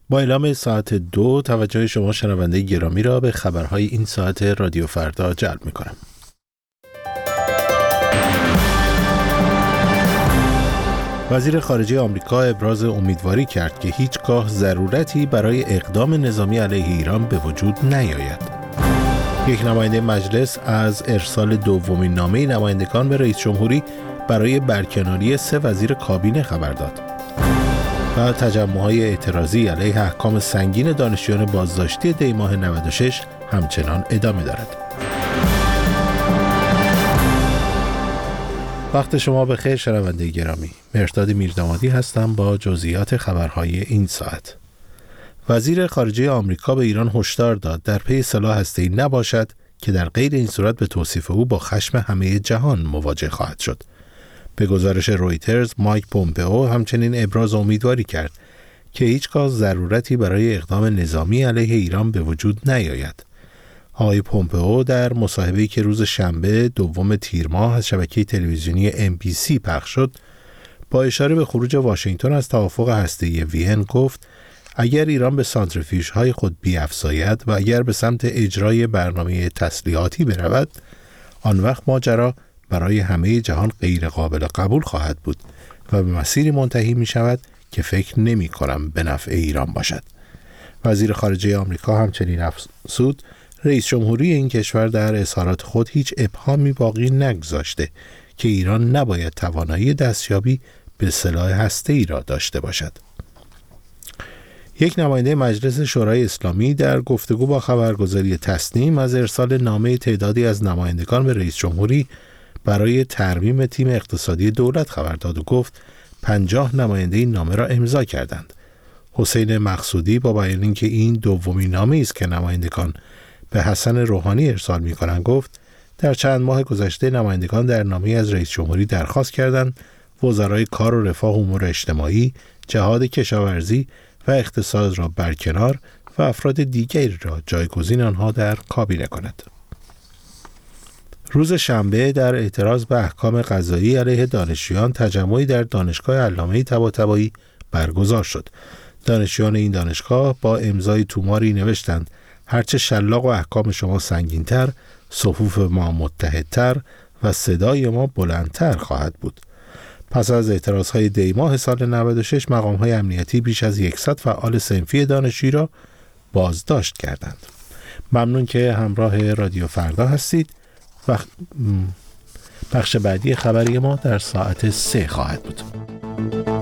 با اعلام ساعت 2 توجه شما شنونده گرامی را به خبرهای این ساعت رادیو فردا جلب می‌کنم. وزیر خارجه آمریکا ابراز امیدواری کرد که هیچگاه ضرورتی برای اقدام نظامی علیه ایران به وجود نیاید. یک نماینده مجلس از ارسال دومین نامه نمایندگان به رئیس جمهوری برای برکناری 3 وزیر کابینه خبر داد. و تجمع‌های اعتراضی علیه احکام سنگین دانشجویان بازداشتی دی‌ماه 96 همچنان ادامه دارد. وقت شما بخیر شنونده گرامی. مهرداد میردامادی هستم با جزئیات خبرهای این ساعت. وزیر خارجه آمریکا به ایران هشدار داد در پی سلاح هسته‌ای نباشد که در غیر این صورت به توصیف او با خشم همه جهان مواجه خواهد شد. به گزارش رویترز، مایک پومپئو همچنین ابراز امیدواری کرد که هیچگاه ضرورتی برای اقدام نظامی علیه ایران به وجود نیاید. آقای پومپئو در مصاحبه‌ای که روز شنبه 2 تیر ماه از شبکه تلویزیونی NBC پخش شد، با اشاره به خروج واشنگتن از توافق هسته‌ای وین گفت اگر ایران به سانتریفیوژهای خود بیفزاید و اگر به سمت اجرای برنامه تسلیحاتی برود، آن وقت ماجرا برای همه جهان غیر قابل قبول خواهد بود و به مسیری منتهی می شود که فکر نمی کنم به نفع ایران باشد. وزیر خارجه آمریکا همچنین افزود رئیس جمهوری این کشور در اظهارات خود هیچ ابهامی باقی نگذاشته که ایران نباید توانایی دستیابی به سلاح هسته‌ای را داشته باشد. یک نماینده مجلس شورای اسلامی در گفتگو با خبرگزاری تسنیم از ارسال نامه تعدادی از نمایندگان به رئیس جمهوری برای ترمیم تیم اقتصادی دولت خبر داد و گفت 50 نماینده این نامه را امضا کردند. حسین مقصودی با بیان اینکه این دومین نامه است که نمایندگان به حسن روحانی ارسال می‌کنند گفت در چند ماه گذشته نمایندگان در نامه از رئیس جمهوری درخواست کردند وزرای کار و رفاه و امور اجتماعی، جهاد کشاورزی و اقتصاد را برکنار و افراد دیگری را جایگزین آنها در کابینه کند. روز شنبه در اعتراض به احکام قضایی علیه دانشجویان تجمعی در دانشگاه علامه طباطبایی برگزار شد. دانشجویان این دانشگاه با امضای توماری نوشتند هرچه شلاق و احکام شما سنگین‌تر، صفوف ما متحدتر و صدای ما بلندتر خواهد بود. پس از اعتراضهای دی‌ماه سال 96 مقام‌های امنیتی بیش از 100 فعال صنفی دانشجویی را بازداشت کردند. ممنون که همراه رادیو فردا هستید. بخش بعدی خبری ما در ساعت 3 خواهد بود.